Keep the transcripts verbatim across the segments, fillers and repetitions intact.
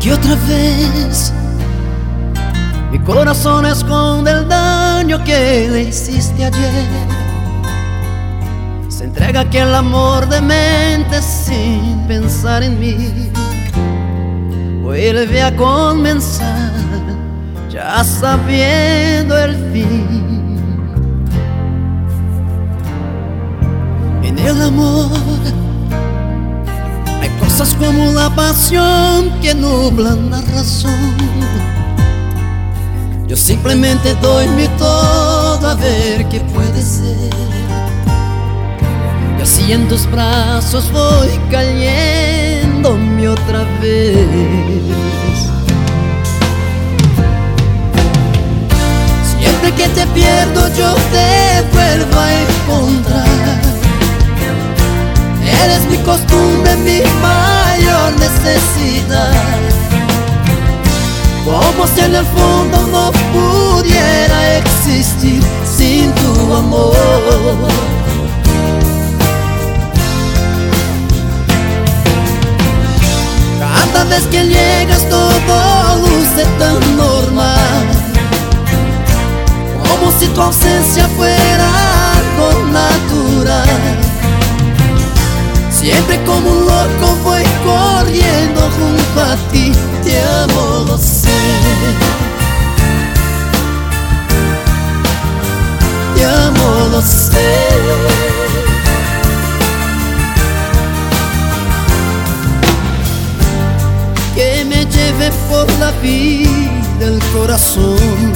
Y otra vez mi corazón esconde el daño que le hiciste ayer. Se entrega aquí el amor de mente sin pensar en mí. Vuelve a comenzar ya sabiendo el fin. En el amor hay cosas como la pasión que nublan la razón. Yo simplemente doy mi todo a ver qué puede ser. Y así en tus brazos voy cayéndome otra vez. Siempre que te pierdo yo te vuelvo a encontrar. Eres mi costumbre, mi mayor necesidad. Como si en el fondo no pudiera existir sin tu amor. Cada vez que llegas todo luce tan normal, como si tu ausencia fuera algo natural. Siempre como un loco voy corriendo junto a ti. Te amo, lo sé. Te amo, lo sé. Que me lleve por la vida el corazón,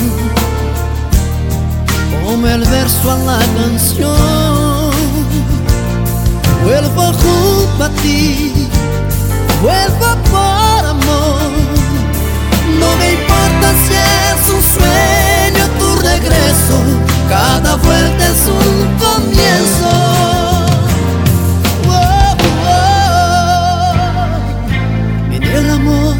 como el verso a la canción. Vuelvo junto a ti, vuelvo por amor. No me importa si es un sueño tu regreso, cada vuelta es un comienzo. Oh, oh. En el amor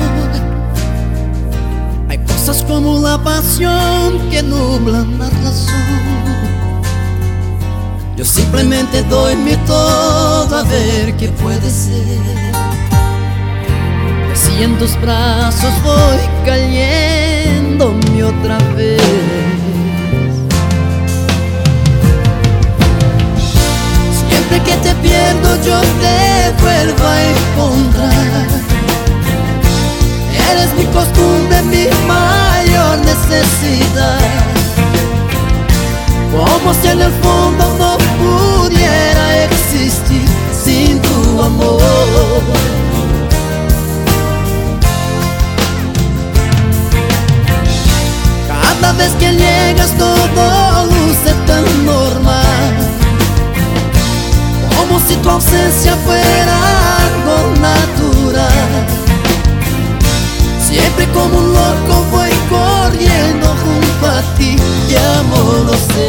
hay cosas como la pasión que nublan la razón. Yo simplemente doy mi todo a ver qué puede ser. Y así en tus brazos voy cayéndome otra vez. Siempre que te pierdo yo te vuelvo a encontrar. Eres mi costumbre, mi mayor necesidad. Como si en el fondo no pudiera existir sin tu amor. Cada vez que llegas todo luce tan normal, como si tu ausencia fuera algo natural. Siempre como un loco voy corriendo junto a ti. Te amo, lo sé.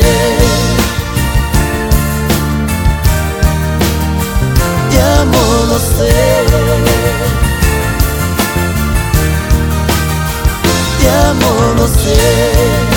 Te amo, lo sé. Te amo, lo sé.